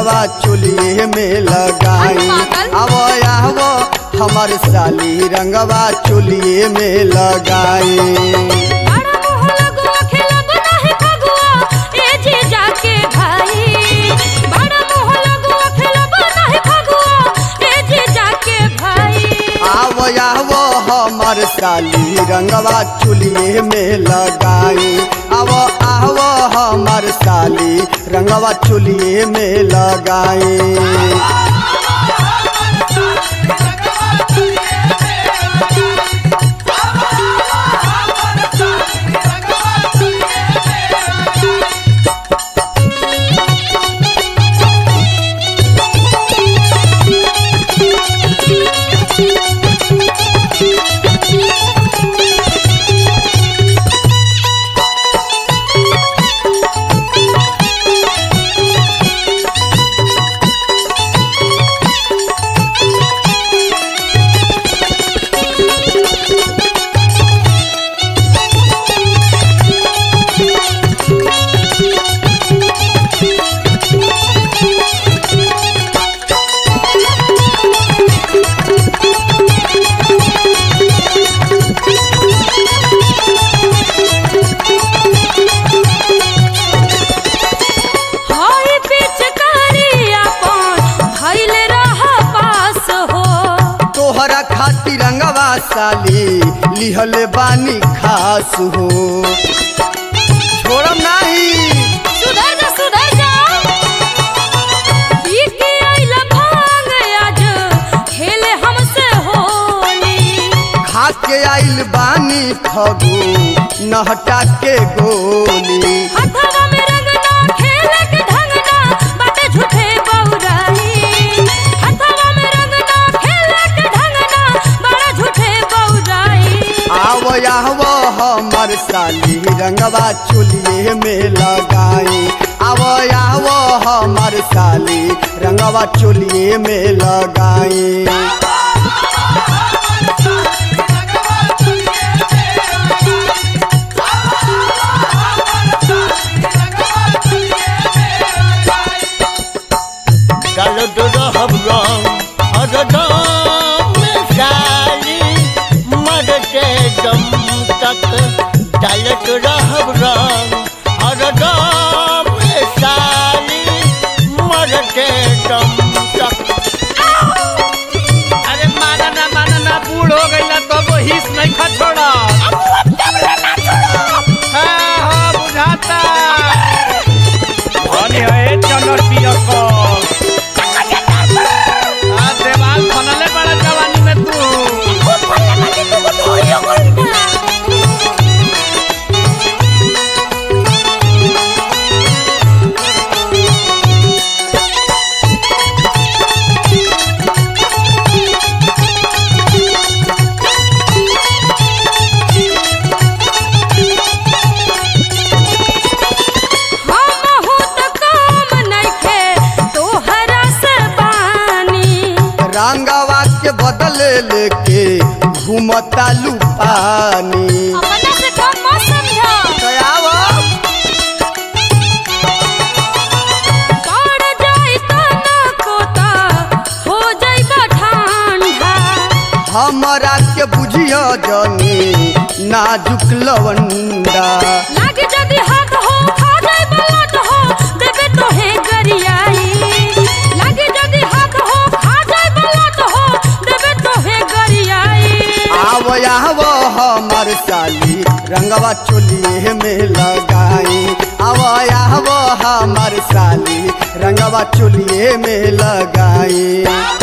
रंगवा चोलिए में लगाई। आवो आवो हमार साली रंगवा चोलिए में लगाई। आवो हमार साली रंगवा चोलिए में लगाई। आवो आवो हमार साली रंगवा चोलिए में लगाई। खाती रंगवा साली लिहले बानी खास हो। छोड़म नहीं सुधर जा पीके आइला भांग आज खेले हमसे होली। खा के आइल बानी फगु नहटा के गोली। हथवा में रंगना खेले के ढंगना बाटे झूठे बौराई। हथवा में रंगना खेले के ढंगना बड़ा झूठे बौराई। आवो आवो हमार साली रंगवा चोलिए में लगाई। आवो आवो हमार साली रंगवा चोलिए में लगाई। डालत रहब रंग हरदम साली मरते दम तक। अरे माना ना बूढ़ हो गई ना तो वो हिस नहीं खा छोड़ा। हाँ बुझाता धनी है चनर पिया को देवाल खनले बड़ा जवानी में तू। रंगवा के बदले लेके घूमता लुपानी। अपना से कम मत समझो। पड़ जाई तना कोता हो जाई ठंडा। हमरा के बुझियो जनी नाजुक लवंडा। लागे जदी हाथ हो खा जाई बलट हो देबे तो है गरियाई। लागे जदी हाथ हो खा जाई बलट हो देबे तो है गरियाई। आवो आवो हमार साली रंगवा चोलिए में लगाई। आवो आवो हमार साली रंगवा चोलिए में लगाई।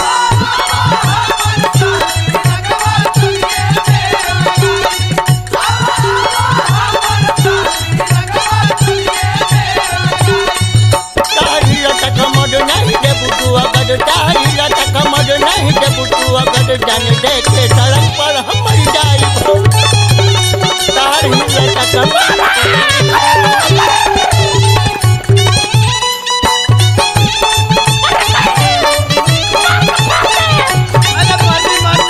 जाने देखे सड़क पर हम मर जाई तार ही अरे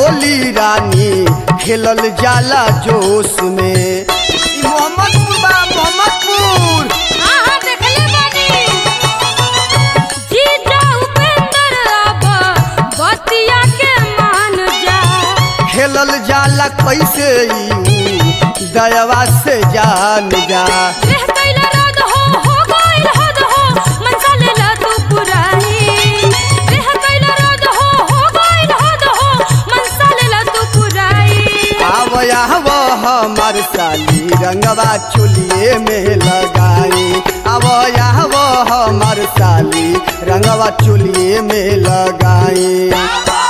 होली रानी खेलल जाला जोश में। ई मोहम्मदपुर बा मोहम्मदपुर। आहा देखले बानी जीजा उपेंद्र अब बतिया के मान जा। खेलल जाला कैसे ई दयावा से जान जा। रह गइल रद हो गइल हद हो मनसा लेला तू पुराई। रह गइल रद हो गइल हद हो मनसा लेला तू पुराई। आव हमार साली रंगवा चोलिए में लगाई। आव हमार साली रंगवा चोलिए में लगाई।